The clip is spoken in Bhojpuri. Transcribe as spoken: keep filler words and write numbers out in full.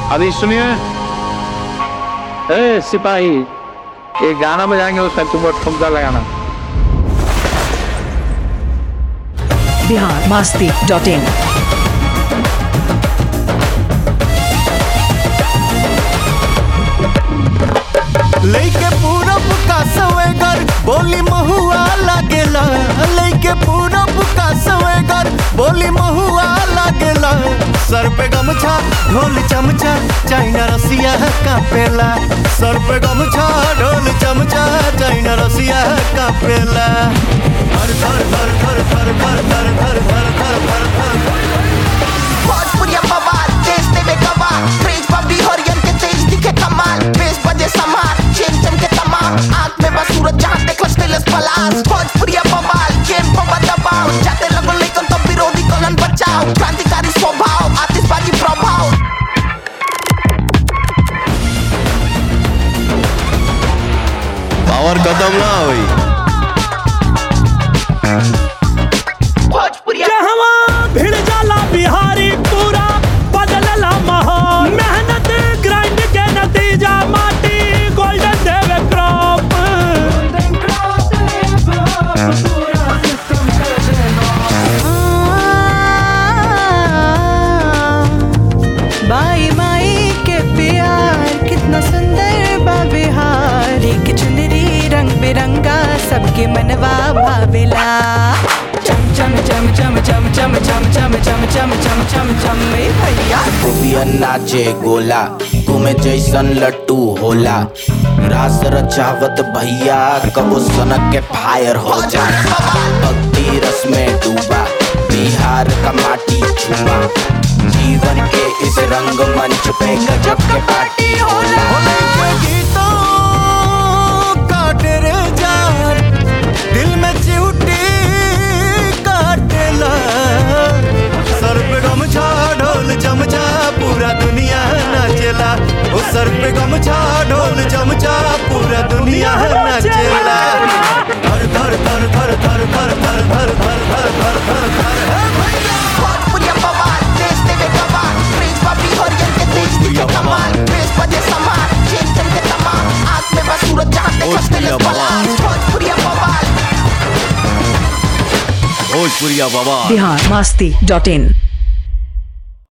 अभी सुनिए, ए सिपाही, ये गाना बजाएंगे उसमें तुम ठुमका लगाना। Bihar masti dot in. लेके पूरब का सवेगर बोली महुआ लागेला, लेके पूरब का सवेगर बोली महुआ लागेला। सर पे गमछा ढोल चमचा चाइना रसिया कापेला, सर पे गमछा ढोल चमचा चाइना रसिया कापेला। धर धर धर धर धर धर धर धर धर धर धर धर भोजपुरिया बवाल देश देवे गवाह, क्रेज बबी हरियन के तेज दिखे कमाल। बेस बजे समार चेन चमके तमाम, आँख में बस सूरज जहाँ देखो स्टेलस पलास। भोजपुरिया बवाल गेम को दबाओ, जाते लगो लेकिन तो विरोधी को न बचाओ। क्रांतिकारी स्वभाव आतिशबाजी प्रभाव, पावर खत्म ना हुई। भिड़ जाला बिहारी पूरा बदलला माहौल। मेहनत ग्राइंड के नतीजा माटी गोल्डन देवे क्रॉप। बाई माई के प्यार कितना सुंदर बा बिहार। एक चुनरी रंग बिरंगा सबके मनवा भावेला। चम चम चम चम चम चम चम चम चम चम चम चम भैया गोपिया नाचे गोला तुम्हें जैसन लट्टू होला। रास रचावत भैया कबो सनक के फायर हो जा। भक्ति रस में डूबा बिहार का माटी छुआ। जीवन के इस रंग मंच पे गजब के पार्टी होला। गीतों काटे रे जान दिल में चिउटी काटेला। सर पे गमछा ढोल चमचा पूरा दुनिया नाचेला। ओ सर पे गमछा ढोल चमचा पूरा दुनिया नाचेला। धर धर धर धर धर धर धर धर धर धर धर धर धर भोजपुरिया बवाल देश देवे गवाह, क्रेज बबी हरियन के तेज दिखे कमाल। बेस बजे समार चेन चमके तमाम, आँख में बस सूरज जहाँ देखो स्टेलस पलास। भोजपुरिया बवाल, भोजपुरिया बाबा। बिहार मस्ती डॉट इन।